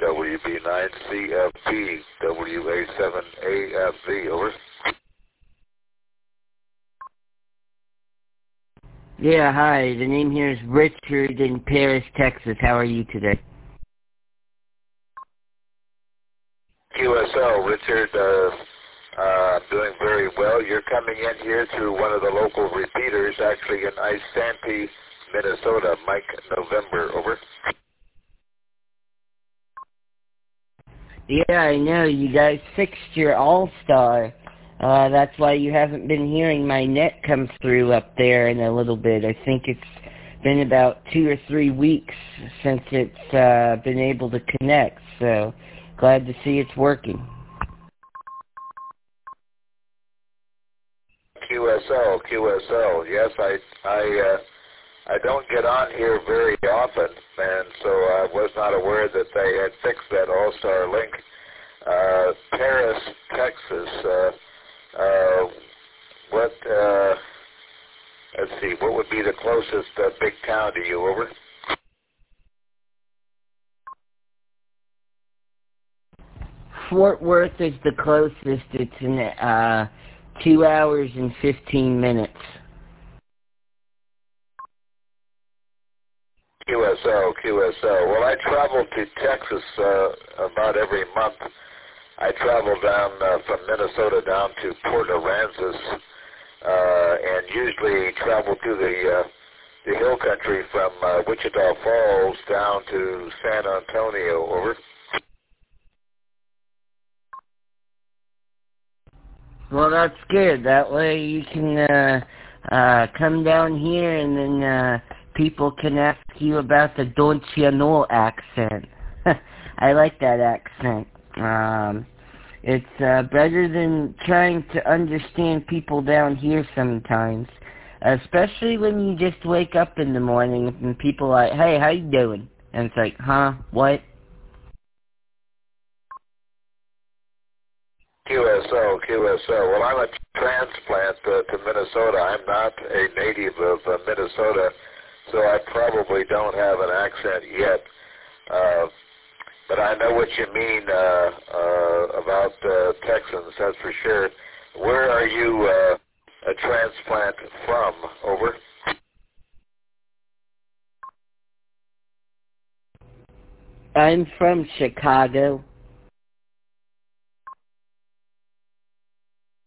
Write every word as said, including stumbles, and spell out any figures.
W B nine C F B, W A seven A F V, over. Yeah, hi. The name here is Richard in Paris, Texas. How are you today? Q S L, Richard, uh, uh, doing very well. You're coming in here through one of the local repeaters, actually in Isanti, Minnesota. Mike November, over. Yeah, I know. You guys fixed your All-Star. Uh, that's why you haven't been hearing my net come through up there in a little bit. I think it's been about two or three weeks since it's uh, been able to connect, so glad to see it's working. Q S L, Q S L. Yes, I, I, uh, I don't get on here very often, and so I was not aware that they had fixed that All-Star link. Uh, Paris, Texas. Uh, uh, what? Uh, let's see. What would be the closest uh, big town to you? Over. Fort Worth is the closest. It's in uh, two hours and fifteen minutes. Q S L, Q S L. Well, I travel to Texas uh, about every month. I travel down uh, from Minnesota down to Port Aransas, uh, and usually travel to the uh, the hill country from uh, Wichita Falls down to San Antonio. Over. Well, that's good. That way you can uh, uh, come down here and then uh, people can ask you about the Don't You Know accent. I like that accent. Um, it's uh, better than trying to understand people down here sometimes, especially when you just wake up in the morning and people are like, hey, how you doing? And it's like, huh, what? Q S L, Q S L. Well, I'm a transplant uh, to Minnesota. I'm not a native of uh, Minnesota, so I probably don't have an accent yet. Uh, but I know what you mean uh, uh, about uh, Texans, that's for sure. Where are you uh, a transplant from? Over. I'm from Chicago.